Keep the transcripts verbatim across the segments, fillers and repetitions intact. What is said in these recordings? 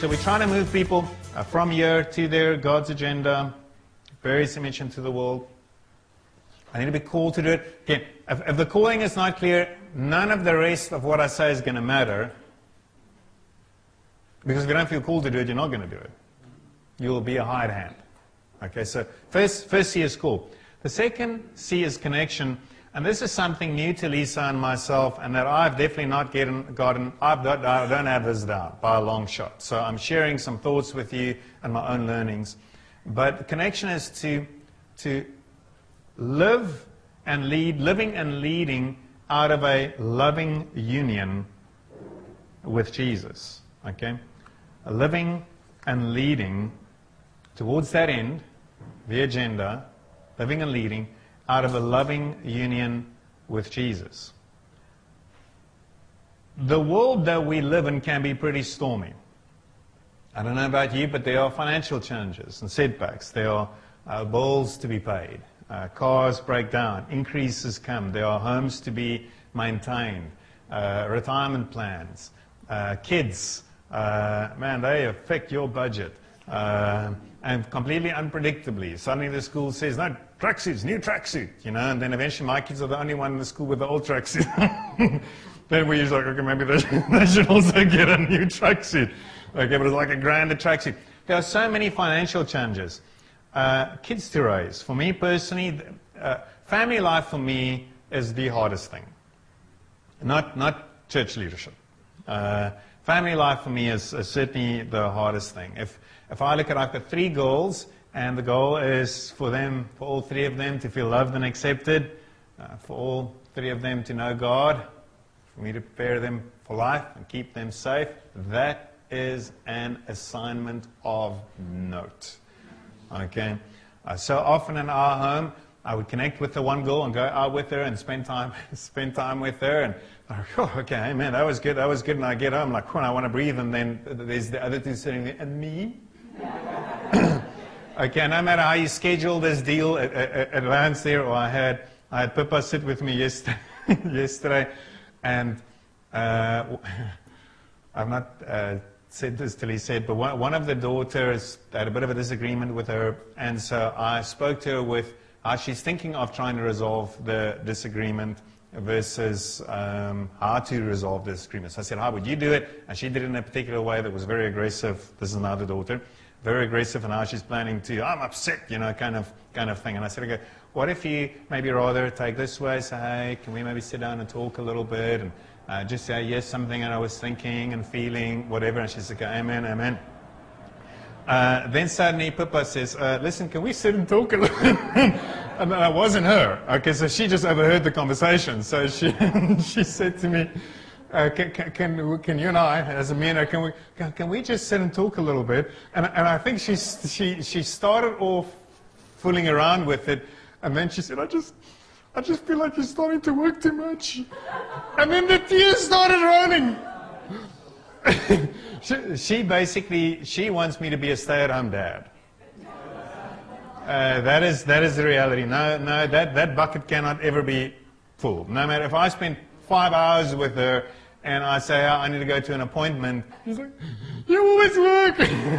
So we're trying to move people uh, from here to there, God's agenda, various image into the world. I need to be called to do it. Again, if, if the calling is not clear, none of the rest of what I say is going to matter. Because if you don't feel called to do it, you're not going to do it. You'll be a hired hand. Okay, so first, first C is call. The second C is connection. And this is something new to Lisa and myself, and that I've definitely not gotten, gotten I've got, I don't have this down by a long shot. So I'm sharing some thoughts with you and my own learnings. But connection is to, to live and lead, living and leading out of a loving union with Jesus. Okay? A living and leading towards that end, the agenda, living and leading out of a loving union with Jesus. The world that we live in can be pretty stormy. I don't know about you, but there are financial challenges and setbacks. There are uh, bills to be paid. Uh, cars break down. Increases come. There are homes to be maintained. Uh, retirement plans. Uh, kids. Uh, man, they affect your budget. Uh, and completely unpredictably. Suddenly the school says, no, tracksuits, new tracksuit. You know, and then eventually my kids are the only one in the school with the old tracksuit. Then we're usually like, okay, maybe they should, they should also get a new tracksuit. Okay, but it's like a grander tracksuit. There are so many financial challenges. Uh, kids to raise. For me personally, uh, family life for me is the hardest thing. Not, not church leadership. Uh, family life for me is, is certainly the hardest thing. If, if I look at, I've got three goals, and the goal is for them, for all three of them to feel loved and accepted, uh, for all three of them to know God, for me to prepare them for life and keep them safe. That is an assignment of note. Okay? Uh, so often in our home, I would connect with the one girl and go out with her and spend time spend time with her. And oh, okay, man, that was good, that was good. And I get home, like, when I want to breathe, and then there's the other two sitting there, and me? Okay, no matter how you schedule this deal, it, it, it lands there. Or I had, I had Pippa sit with me yesterday, yesterday and uh, I've not uh, said this till he said, but one, one of the daughters had a bit of a disagreement with her, and so I spoke to her with how she's thinking of trying to resolve the disagreement versus um, how to resolve the disagreement. So I said, how would you do it? And she did it in a particular way that was very aggressive. This is another daughter. Very aggressive, and how she's planning to, I'm upset, you know, kind of kind of thing. And I said, okay, what if you maybe rather take this way, say, hey, can we maybe sit down and talk a little bit, and uh, just say, yes, something that I was thinking and feeling, whatever. And she's like, amen, amen. Uh, then suddenly Pippa says, uh, listen, can we sit and talk a little bit? And that wasn't her. Okay, so she just overheard the conversation. So she she said to me, Uh, can, can, can you and I, as a man, can we, can, can we just sit and talk a little bit? And, and I think she, she, she started off fooling around with it, and then she said, I just, I just feel like you're starting to work too much. And then the tears started rolling. she, she basically, she wants me to be a stay-at-home dad. Uh, that is, that is the reality. No, no, that, that bucket cannot ever be full. No matter if I spend five hours with her, and I say, oh, I need to go to an appointment. She's like, you always work.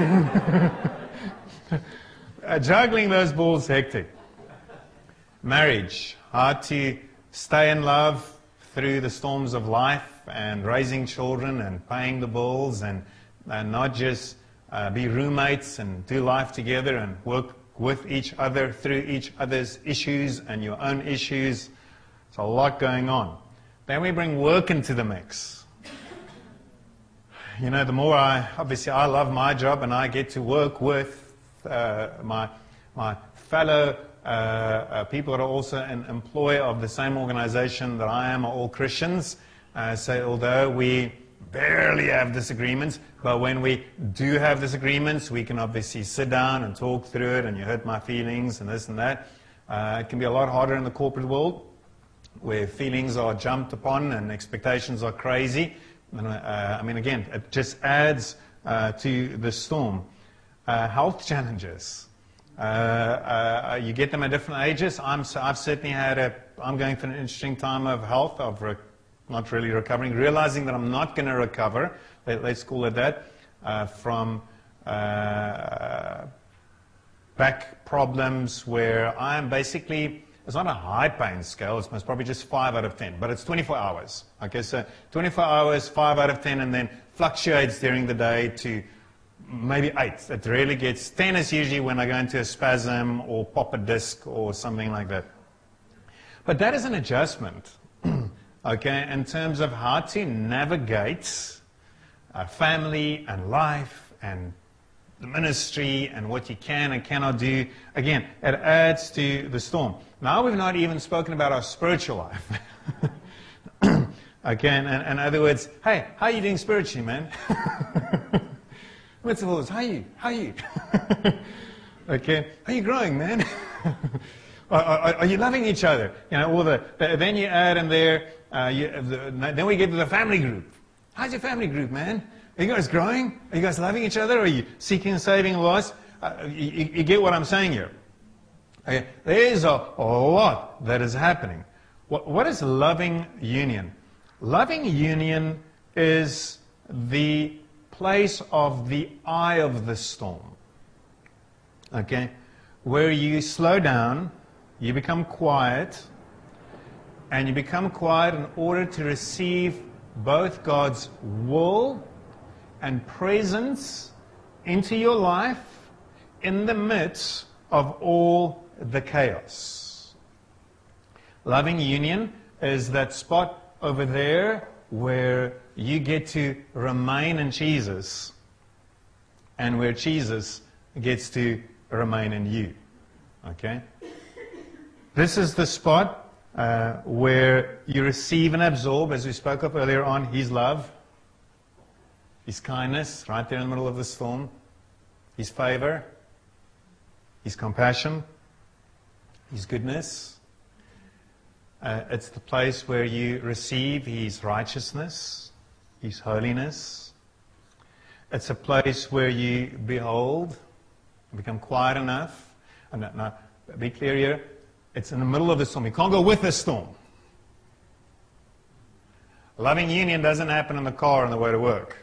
uh, juggling those balls, hectic. Marriage, how to stay in love through the storms of life, and raising children, and paying the bills, and, and not just uh, be roommates and do life together and work with each other through each other's issues and your own issues. There's a lot going on. Then we bring work into the mix. You know, the more I, obviously I love my job, and I get to work with uh, my, my fellow uh, uh, people that are also an employee of the same organization that I am, are all Christians. Uh, so although we barely have disagreements, but when we do have disagreements, we can obviously sit down and talk through it, and you hurt my feelings and this and that. Uh, it can be a lot harder in the corporate world, where feelings are jumped upon and expectations are crazy. And, uh, I mean, again, it just adds uh, to the storm. Uh, health challenges. Uh, uh, you get them at different ages. I'm, I've certainly had a, I'm going through an interesting time of health, of re, not really recovering, realizing that I'm not going to recover. Let, let's call it that. uh, from uh, back problems where I'm basically, it's not a high pain scale, it's most probably just five out of ten, but it's twenty-four hours. Okay, so twenty-four hours, five out of ten, and then fluctuates during the day to maybe eight. It rarely gets, ten is usually when I go into a spasm or pop a disc or something like that. But that is an adjustment, okay, in terms of how to navigate uh, family and life and the ministry and what you can and cannot do. Again, it adds to the storm. Now we've not even spoken about our spiritual life. Okay, and in other words, hey, how are you doing spiritually, man? What's the words? How are you? How are you? Okay, how are you growing, man? are, are, are you loving each other? You know, all the, the then you add in there. Uh, you, the, then we get to the family group. How's your family group, man? Are you guys growing? Are you guys loving each other? Are you seeking and saving lost? Uh, you, you get what I'm saying here. Okay. There is a, a lot that is happening. What, what is loving union? Loving union is the place of the eye of the storm. Okay? Where you slow down, you become quiet, and you become quiet in order to receive both God's will and presence into your life in the midst of all the chaos. Loving union is that spot over there where you get to remain in Jesus and where Jesus gets to remain in you. Okay? This is the spot uh, where you receive and absorb, as we spoke of earlier on, His love, His kindness, right there in the middle of the storm, His favor, His compassion, His goodness. Uh, it's the place where you receive His righteousness, His holiness. It's a place where you behold, become quiet enough. And now, now, be clear here, it's in the middle of the storm. You can't go with the storm. Loving union doesn't happen in the car on the way to work,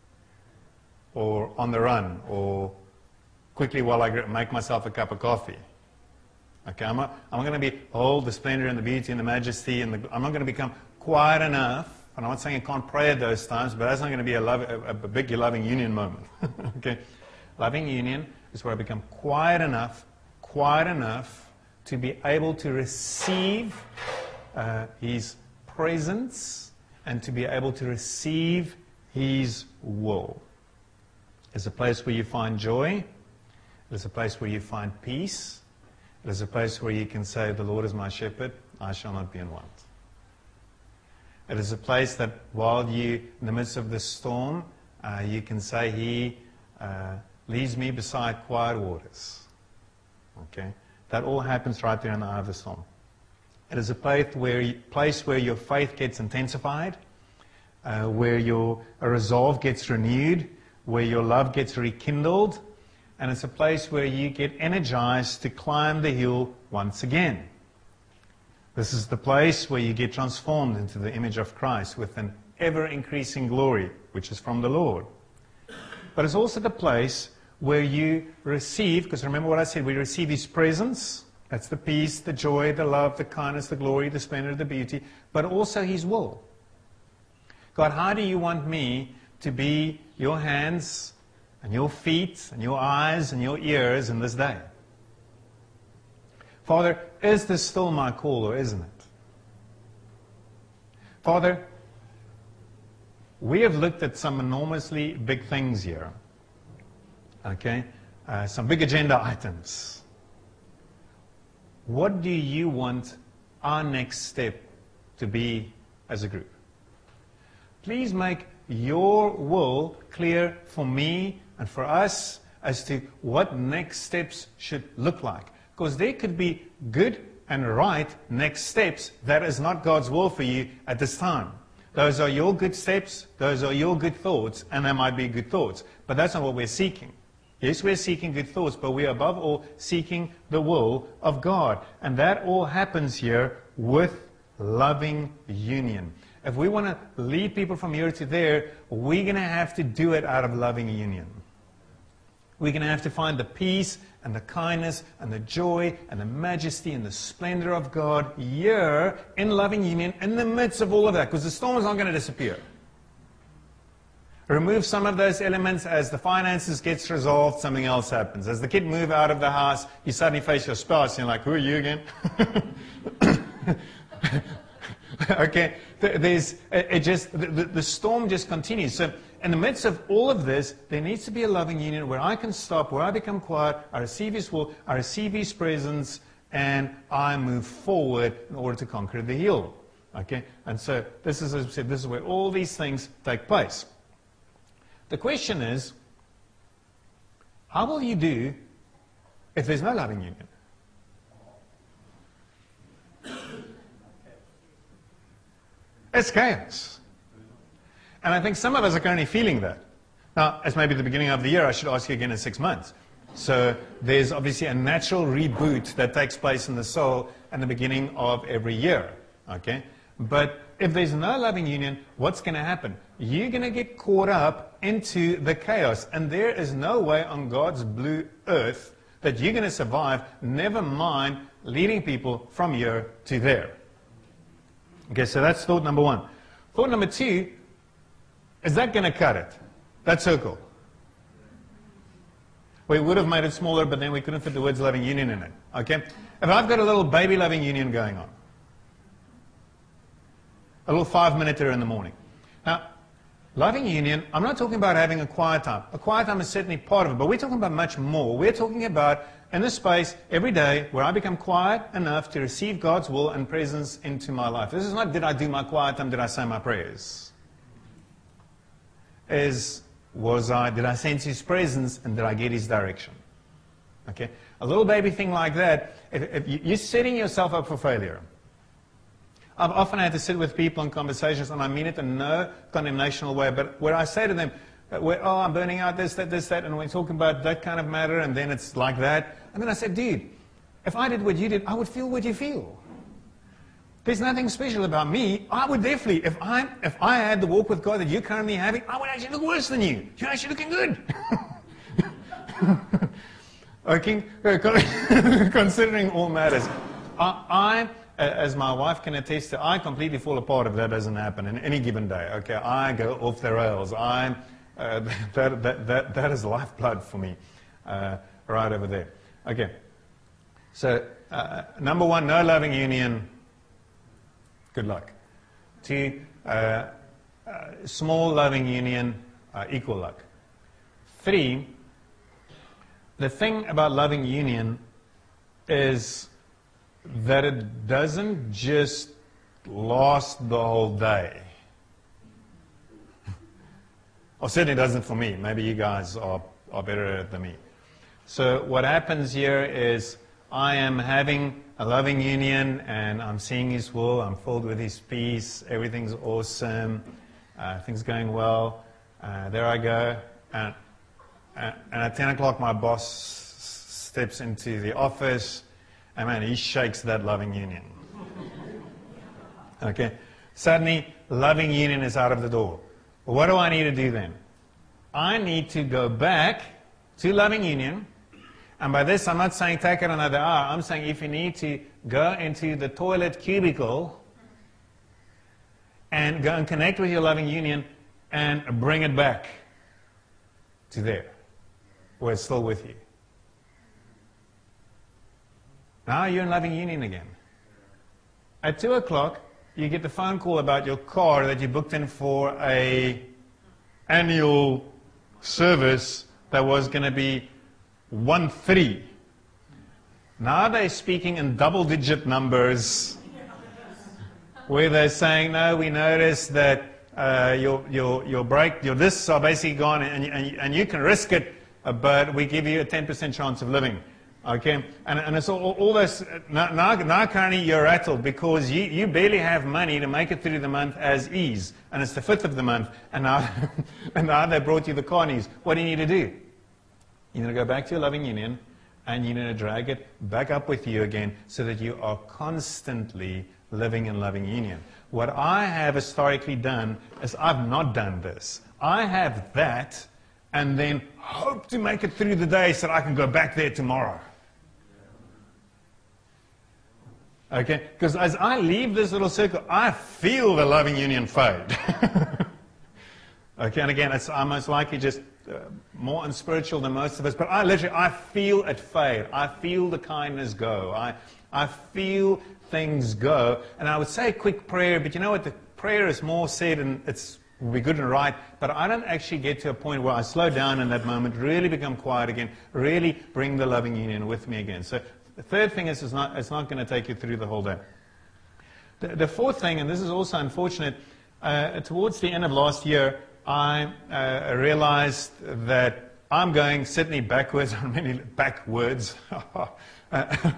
or on the run, or quickly while I make myself a cup of coffee. Okay, I'm not, I'm going to behold the splendor and the beauty and the majesty, and the, I'm not going to become quiet enough. And I'm not saying I can't pray at those times, but that's not going to be a, love, a, a big loving union moment. Okay, loving union is where I become quiet enough, quiet enough to be able to receive uh, His presence and to be able to receive His will. It's a place where you find joy. It's a place where you find peace. It is a place where you can say, the Lord is my shepherd, I shall not be in want. It is a place that while you, in the midst of the storm, uh, you can say, He uh, leads me beside quiet waters. Okay? That all happens right there in the eye of the storm. It is a place where, you, place where your faith gets intensified, uh, where your resolve gets renewed, where your love gets rekindled, and it's a place where you get energized to climb the hill once again. This is the place where you get transformed into the image of Christ with an ever-increasing glory, which is from the Lord. But it's also the place where you receive, because remember what I said, we receive His presence. That's the peace, the joy, the love, the kindness, the glory, the splendor, the beauty, but also His will. God, how do you want me to be your hands and your feet and your eyes and your ears in this day? Father, is this still my call or isn't it? Father, we have looked at some enormously big things here. Okay? Uh, some big agenda items. What do you want our next step to be as a group? Please make your will clear for me and for us as to what next steps should look like. Because there could be good and right next steps that is not God's will for you at this time. Those are your good steps, those are your good thoughts, and they might be good thoughts. But that's not what we're seeking. Yes, we're seeking good thoughts, but we're above all seeking the will of God. And that all happens here with loving union. if we want to lead people from here to there, we're going to have to do it out of loving union. We're going to have to find the peace and the kindness and the joy and the majesty and the splendor of God here in loving union in the midst of all of that, because the storms aren't going to disappear. Remove some of those elements. As the finances gets resolved, something else happens. As the kid move out of the house, you suddenly face your spouse and you're like, who are you again? Okay, there's, it just, the, the storm just continues. So in the midst of all of this, there needs to be a loving union where I can stop, where I become quiet, I receive His will, I receive His presence, and I move forward in order to conquer the hill. Okay, and so this is, as I said, this is where all these things take place. The question is, how will you do if there's no loving union? It's chaos. And I think some of us are currently feeling that. Now, as maybe the beginning of the year, I should ask you again in six months. So there's obviously a natural reboot that takes place in the soul at the beginning of every year. Okay? But if there's no loving union, what's going to happen? You're going to get caught up into the chaos. And there is no way on God's blue earth that you're going to survive, never mind leading people from here to there. Okay, so that's thought number one. Thought number two, is that going to cut it? That circle. We would have made it smaller, but then we couldn't fit the words loving union in it. Okay? If I've got a little baby loving union going on, a little five-minuter in the morning. Now, loving union, I'm not talking about having a quiet time. A quiet time is certainly part of it, but we're talking about much more. We're talking about in this space every day where I become quiet enough to receive God's will and presence into my life. This is not, did I do my quiet time, did I say my prayers? Is, was I, did I sense His presence and did I get His direction? Okay? A little baby thing like that, if, if you, you're setting yourself up for failure. I've often had to sit with people in conversations, and I mean it in no condemnational way, but where I say to them, where, oh, I'm burning out this, that, this, that, and we're talking about that kind of matter, and then it's like that. And then I said, dude, if I did what you did, I would feel what you feel. There's nothing special about me. I would definitely, if I if I had the walk with God that you're currently having, I would actually look worse than you. You're actually looking good. Okay, considering all matters. I, I, as my wife can attest to, I completely fall apart if that doesn't happen in any given day. Okay, I go off the rails. I'm, uh, that, that, that, that is lifeblood for me, uh, right over there. Okay, so uh, number one, no loving union. Good luck. Two, uh, uh, small loving union, uh, equal luck. Three, the thing about loving union is that it doesn't just last the whole day. Or certainly doesn't for me. Maybe you guys are, are better at it than me. So what happens here is I am having a loving union and I'm seeing His will, I'm filled with His peace, everything's awesome, uh, things going well. Uh, there I go. And, and at ten o'clock my boss steps into the office and man, he shakes that loving union. Okay. Suddenly, loving union is out of the door. What do I need to do then? I need to go back to loving union. And by this, I'm not saying take it another hour. I'm saying if you need to go into the toilet cubicle and go and connect with your loving union and bring it back to there, where it's still with you. Now you're in loving union again. At two o'clock, you get the phone call about your car that you booked in for a annual service that was going to be one three. Now they're speaking in double-digit numbers, where they're saying, "No, we noticed that uh, your your your brake, your discs are basically gone, and and, and you can risk it, uh, but we give you a ten percent chance of living." Okay, and and it's all, all this. Now, now, now currently you're rattled because you you barely have money to make it through the month as ease, and it's the fifth of the month, and now and now they brought you the car news. What do you need to do? You need to go back to your loving union, and you need to drag it back up with you again so that you are constantly living in loving union. What I have historically done is I've not done this. I have that and then hope to make it through the day so that I can go back there tomorrow. Okay? Because as I leave this little circle, I feel the loving union fade. Okay, and again, it's, I'm most likely just uh, more unspiritual than most of us, but I literally, I feel it fade. I feel the kindness go. I, I feel things go. And I would say a quick prayer, but you know what? The prayer is more said and it's will be good and right, but I don't actually get to a point where I slow down in that moment, really become quiet again, really bring the loving union with me again. So the third thing is it's not, it's not going to take you through the whole day. The, the fourth thing, and this is also unfortunate, uh, towards the end of last year, I uh, realized that I'm going certainly backwards on many, backwards, uh,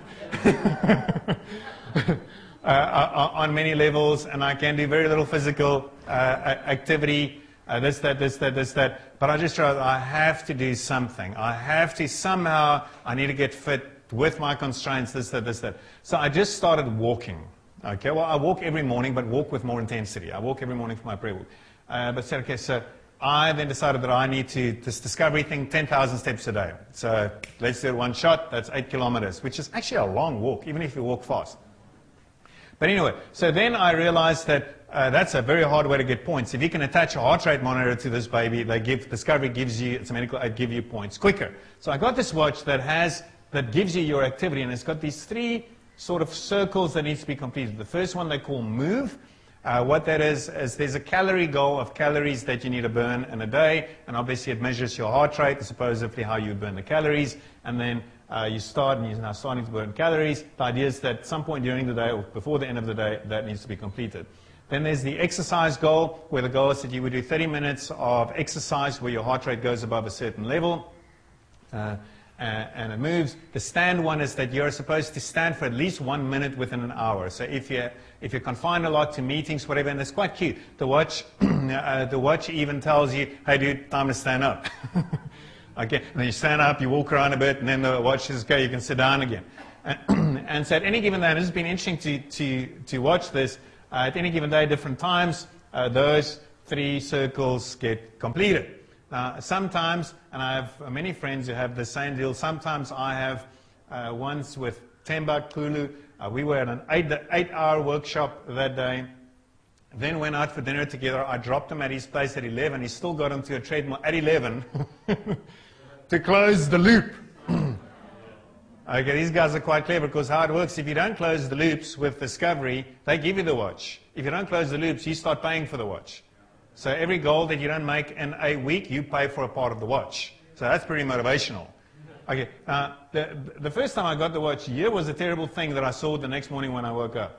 Uh, on many levels, and I can do very little physical uh, activity, uh, this, that, this, that, this, that. But I just realized I have to do something. I have to somehow, I need to get fit with my constraints, this, that, this, that. So I just started walking. Okay, well, I walk every morning, but walk with more intensity. I walk every morning for my prayer walk. Uh, but said, okay, so I then decided that I need to, this discovery thing, ten thousand steps a day. So let's do it one shot, that's eight kilometers, which is actually a long walk, even if you walk fast. But anyway, so then I realized that uh, that's a very hard way to get points. If you can attach a heart rate monitor to this baby, they give, Discovery gives you, it's a medical aid, give you points quicker. So I got this watch that has, that gives you your activity, and it's got these three sort of circles that needs to be completed. The first one they call move. Uh, what that is, is there's a calorie goal of calories that you need to burn in a day, and obviously it measures your heart rate, supposedly how you burn the calories, and then uh, you start and you're now starting to burn calories. The idea is that at some point during the day or before the end of the day, that needs to be completed. Then there's the exercise goal, where the goal is that you would do thirty minutes of exercise where your heart rate goes above a certain level. Uh, Uh, and it moves. The stand one is that you're supposed to stand for at least one minute within an hour. So if you're, if you're confined a lot to meetings, whatever, and it's quite cute. The watch, uh, the watch even tells you, hey dude, time to stand up. Okay, and then you stand up, you walk around a bit, and then the watch says, okay, you can sit down again. And, and so at any given day, and this has been interesting to, to, to watch this, uh, at any given day, different times, uh, those three circles get completed. Now, sometimes, and I have many friends who have the same deal, sometimes I have uh, once with Themba Kulu, uh, we were at an eight, eight hour workshop that day, then went out for dinner together. I dropped him at his place at eleven. He still got onto a treadmill at eleven to close the loop. Okay, these guys are quite clever because how it works, if you don't close the loops with Discovery, they give you the watch. If you don't close the loops, you start paying for the watch. So every goal that you don't make in a week, you pay for a part of the watch. So that's pretty motivational. Okay, uh, the, the first time I got the watch here was a terrible thing that I saw the next morning when I woke up.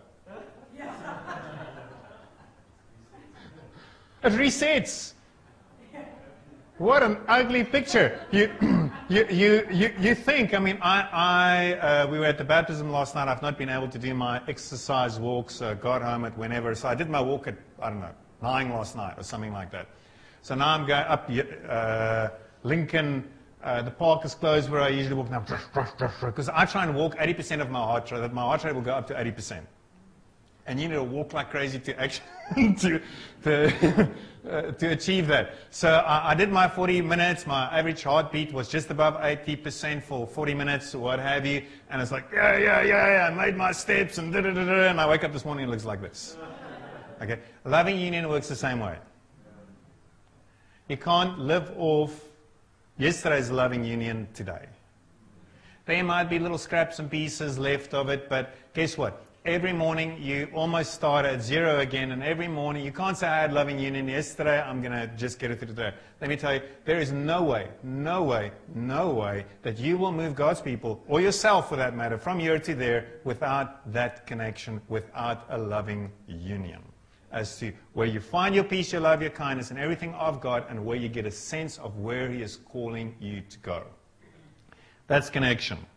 It resets. What an ugly picture. You, you, you, you, you think, I mean, I, I, uh, we were at the baptism last night. I've not been able to do my exercise walks, uh, got home at whenever. So I did my walk at, I don't know, nine last night or something like that. So now I'm going up uh, Lincoln. Uh, the park is closed where I usually walk now. Because I try and walk eighty percent of my heart rate, that my heart rate will go up to eighty percent. And you need to walk like crazy to actually to, to, uh, to achieve that. So I, I did my forty minutes. My average heartbeat was just above eighty percent for forty minutes or what have you. And it's like, yeah, yeah, yeah, yeah, I made my steps and da da da da. And I wake up this morning and it looks like this. Okay, loving union works the same way. You can't live off yesterday's loving union today. There might be little scraps and pieces left of it, but guess what? Every morning you almost start at zero again, and every morning you can't say I had loving union yesterday, I'm going to just get it through today. Let me tell you, there is no way, no way, no way that you will move God's people, or yourself for that matter, from here to there without that connection, without a loving union. As to where you find your peace, your love, your kindness, and everything of God, and where you get a sense of where He is calling you to go. That's connection.